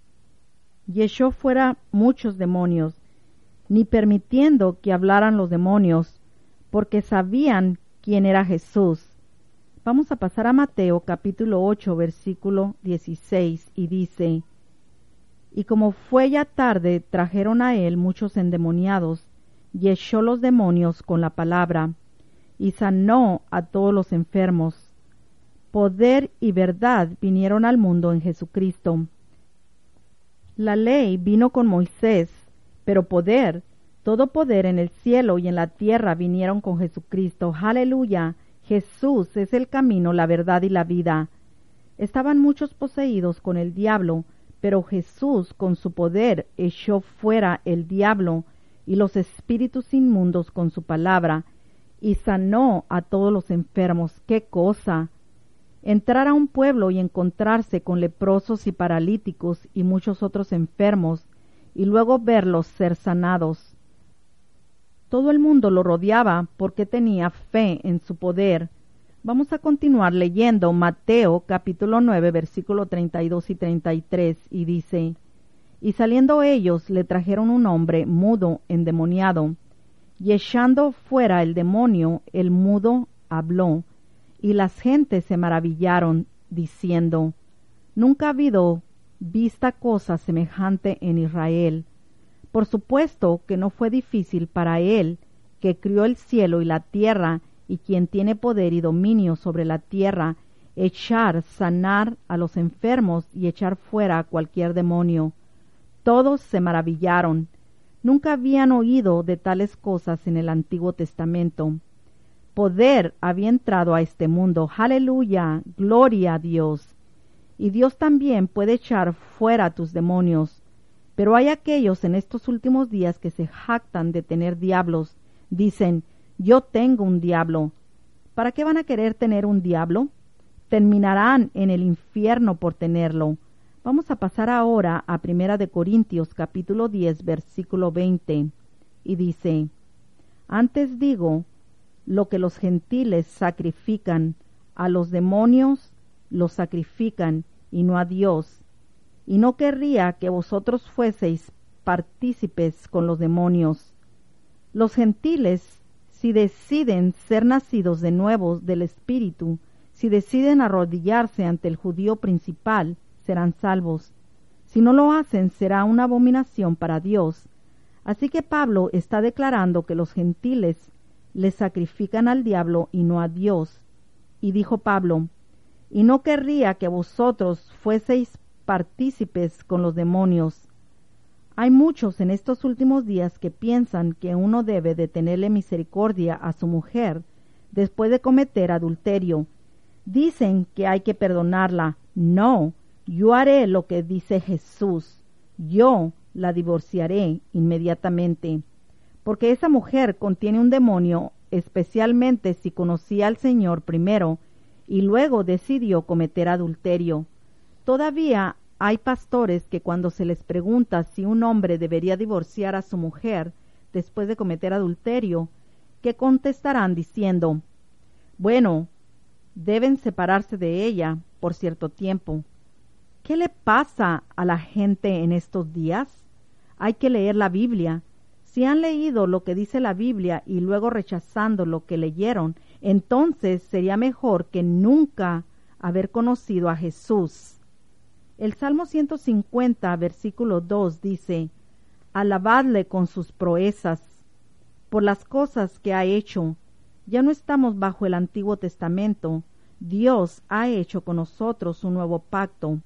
Y echó fuera muchos demonios, ni permitiendo que hablaran los demonios, porque sabían quién era Jesús. Vamos a pasar a Mateo capítulo ocho, versículo dieciséis, y dice: Y como fue ya tarde, trajeron a él muchos endemoniados, y echó los demonios con la palabra, y sanó a todos los enfermos. Poder y verdad vinieron al mundo en Jesucristo. La ley vino con Moisés, pero poder, todo poder en el cielo y en la tierra vinieron con Jesucristo. ¡Aleluya! Jesús es el camino, la verdad y la vida. Estaban muchos poseídos con el diablo, pero Jesús con su poder echó fuera el diablo y los espíritus inmundos con su palabra, y sanó a todos los enfermos. ¡Qué cosa! Entrar a un pueblo y encontrarse con leprosos y paralíticos y muchos otros enfermos, y luego verlos ser sanados. Todo el mundo lo rodeaba porque tenía fe en su poder. Vamos a continuar leyendo Mateo capítulo nueve, versículo treinta y dos y treinta y tres, y dice: Y saliendo ellos le trajeron un hombre mudo, endemoniado, y echando fuera el demonio, el mudo habló, y las gentes se maravillaron, diciendo: Nunca ha habido vista cosa semejante en Israel. Por supuesto que no fue difícil para él, que crió el cielo y la tierra, y quien tiene poder y dominio sobre la tierra, echar, sanar a los enfermos y echar fuera a cualquier demonio. Todos se maravillaron. Nunca habían oído de tales cosas en el Antiguo Testamento. Poder había entrado a este mundo. ¡Aleluya! ¡Gloria a Dios! Y Dios también puede echar fuera a tus demonios. Pero hay aquellos en estos últimos días que se jactan de tener diablos. Dicen: yo tengo un diablo. ¿Para qué van a querer tener un diablo? Terminarán en el infierno por tenerlo. Vamos a pasar ahora a Primera de Corintios capítulo diez, versículo veinte, y dice: Antes digo, lo que los gentiles sacrifican, a los demonios los sacrifican, y no a Dios. Y no querría que vosotros fueseis partícipes con los demonios. Los gentiles, si deciden ser nacidos de nuevo del Espíritu, si deciden arrodillarse ante el judío principal, serán salvos. Si no lo hacen, será una abominación para Dios. Así que Pablo está declarando que los gentiles le sacrifican al diablo y no a Dios. Y dijo Pablo: y no querría que vosotros fueseis partícipes con los demonios. Hay muchos en estos últimos días que piensan que uno debe de tenerle misericordia a su mujer después de cometer adulterio. Dicen que hay que perdonarla. No, yo haré lo que dice Jesús. Yo la divorciaré inmediatamente, porque esa mujer contiene un demonio, especialmente si conocía al Señor primero y luego decidió cometer adulterio. Todavía hay pastores que cuando se les pregunta si un hombre debería divorciar a su mujer después de cometer adulterio, que contestarán diciendo: bueno, deben separarse de ella por cierto tiempo. ¿Qué le pasa a la gente en estos días? Hay que leer la Biblia. Si han leído lo que dice la Biblia y luego rechazando lo que leyeron, entonces sería mejor que nunca haber conocido a Jesús. El Salmo ciento cincuenta, versículo dos dice: alabadle con sus proezas, por las cosas que ha hecho. Ya no estamos bajo el Antiguo Testamento. Dios ha hecho con nosotros un nuevo pacto.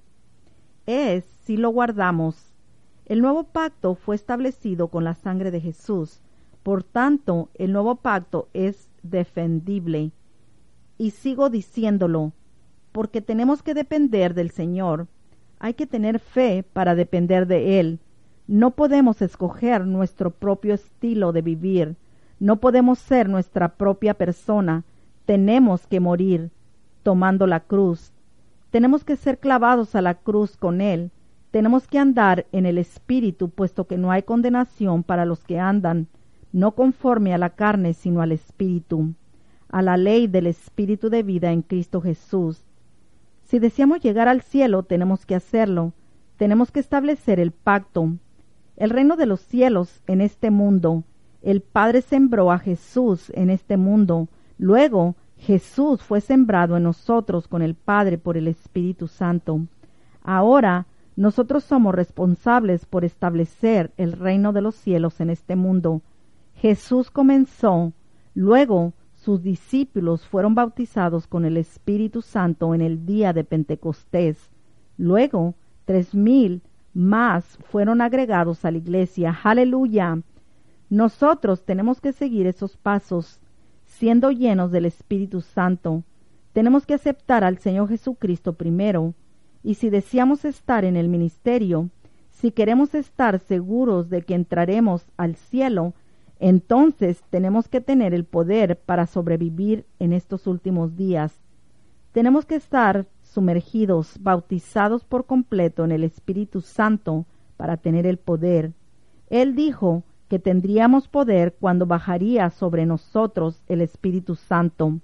Es si lo guardamos. El nuevo pacto fue establecido con la sangre de Jesús. Por tanto, el nuevo pacto es defendible. Y sigo diciéndolo, porque tenemos que depender del Señor. Hay que tener fe para depender de Él. No podemos escoger nuestro propio estilo de vivir. No podemos ser nuestra propia persona. Tenemos que morir tomando la cruz. Tenemos que ser clavados a la cruz con Él. tenemos que andar en el Espíritu, puesto que no hay condenación para los que andan, no conforme a la carne, sino al Espíritu, a la ley del Espíritu de vida en Cristo Jesús. Si deseamos llegar al cielo, tenemos que hacerlo. Tenemos que establecer el pacto. El reino de los cielos en este mundo. El Padre sembró a Jesús en este mundo. Luego, Jesús fue sembrado en nosotros con el Padre por el Espíritu Santo. Ahora, nosotros somos responsables por establecer el reino de los cielos en este mundo. Jesús comenzó, luego sus discípulos fueron bautizados con el Espíritu Santo en el día de Pentecostés. Luego, tres mil más fueron agregados a la iglesia. ¡Aleluya! Nosotros tenemos que seguir esos pasos, siendo llenos del Espíritu Santo. Tenemos que aceptar al Señor Jesucristo primero. Y si deseamos estar en el ministerio, si queremos estar seguros de que entraremos al cielo, entonces tenemos que tener el poder para sobrevivir en estos últimos días. Tenemos que estar sumergidos, bautizados por completo en el Espíritu Santo para tener el poder. Él dijo que tendríamos poder cuando bajaría sobre nosotros el Espíritu Santo.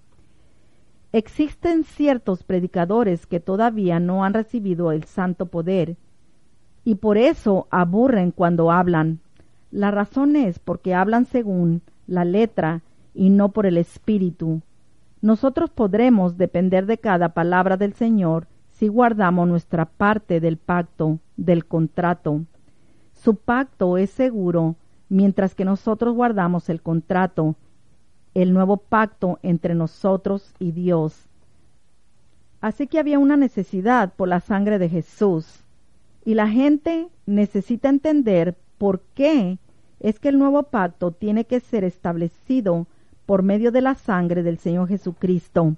Existen ciertos predicadores que todavía no han recibido el santo poder y por eso aburren cuando hablan. La razón es porque hablan según la letra y no por el Espíritu. Nosotros podremos depender de cada palabra del Señor si guardamos nuestra parte del pacto, del contrato. Su pacto es seguro mientras que nosotros guardamos el contrato, el nuevo pacto entre nosotros y Dios. Así que había una necesidad por la sangre de Jesús, y la gente necesita entender por qué es que el nuevo pacto tiene que ser establecido por medio de la sangre del Señor Jesucristo,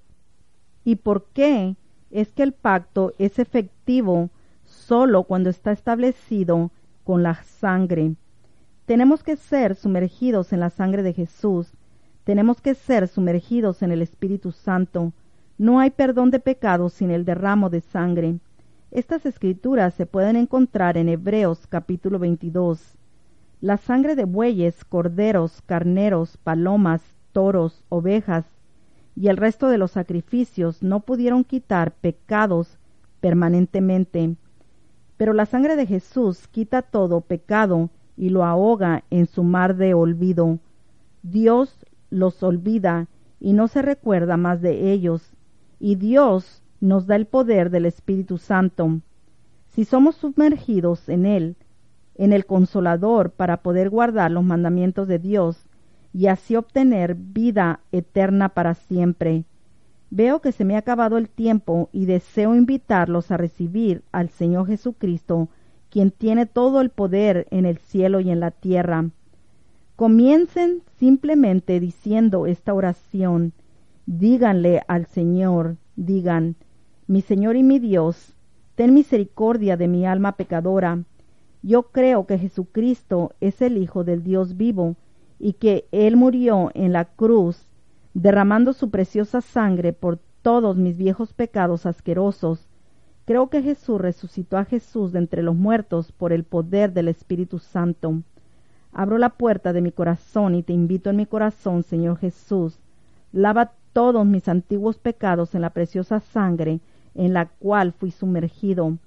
y por qué es que el pacto es efectivo solo cuando está establecido con la sangre. Tenemos que ser sumergidos en la sangre de Jesús. Tenemos que ser sumergidos en el Espíritu Santo. No hay perdón de pecados sin el derramo de sangre. Estas escrituras se pueden encontrar en Hebreos capítulo veintidós. La sangre de bueyes, corderos, carneros, palomas, toros, ovejas y el resto de los sacrificios no pudieron quitar pecados permanentemente. Pero la sangre de Jesús quita todo pecado y lo ahoga en su mar de olvido. Dios los olvida y no se recuerda más de ellos, y Dios nos da el poder del Espíritu Santo. Si somos sumergidos en Él, en el Consolador, para poder guardar los mandamientos de Dios y así obtener vida eterna para siempre. Veo que se me ha acabado el tiempo y deseo invitarlos a recibir al Señor Jesucristo, quien tiene todo el poder en el cielo y en la tierra. Comiencen simplemente diciendo esta oración. Díganle al Señor, digan: mi Señor y mi Dios, ten misericordia de mi alma pecadora. Yo creo que Jesucristo es el Hijo del Dios vivo y que Él murió en la cruz, derramando su preciosa sangre por todos mis viejos pecados asquerosos. Creo que Jesús resucitó a Jesús de entre los muertos por el poder del Espíritu Santo. Abro la puerta de mi corazón y te invito en mi corazón, Señor Jesús. Lava todos mis antiguos pecados en la preciosa sangre en la cual fui sumergido.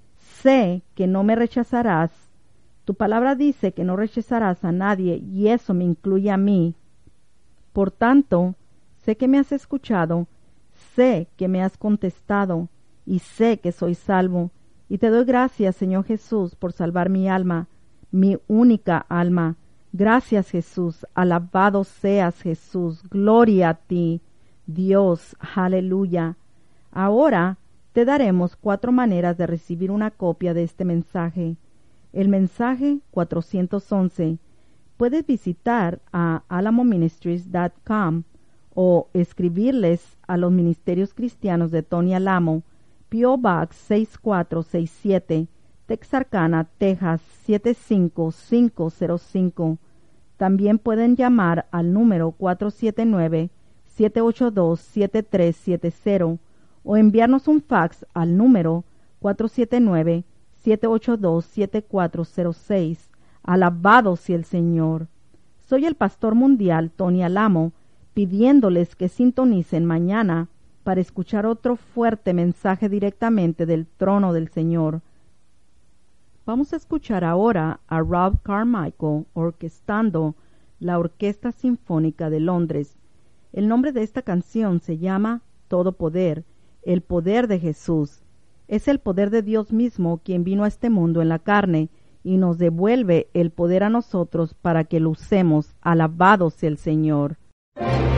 Sé que no me rechazarás. Tu palabra dice que no rechazarás a nadie y eso me incluye a mí. Por tanto, sé que me has escuchado, sé que me has contestado y sé que soy salvo. Y te doy gracias, Señor Jesús, por salvar mi alma, mi única alma. Gracias, Jesús. Alabado seas, Jesús. Gloria a ti, Dios. Aleluya. Ahora te daremos cuatro maneras de recibir una copia de este mensaje. El mensaje cuatrocientos once. Puedes visitar a alamo ministries punto com o escribirles a los Ministerios Cristianos de Tony Alamo, P O Box seis cuatro seis siete, Texarkana, Texas siete cinco cinco cero cinco. También pueden llamar al número cuatro siete nueve, siete ocho dos, siete tres siete cero o enviarnos un fax al número cuatro siete nueve, siete ocho dos, siete cuatro cero seis. Alabado sea el Señor. Soy el pastor mundial Tony Alamo, pidiéndoles que sintonicen mañana para escuchar otro fuerte mensaje directamente del trono del Señor. Vamos a escuchar ahora a Rob Carmichael orquestando la Orquesta Sinfónica de Londres. El nombre de esta canción se llama Todo Poder, el poder de Jesús. Es el poder de Dios mismo quien vino a este mundo en la carne y nos devuelve el poder a nosotros para que lo usemos. Alabado sea el Señor.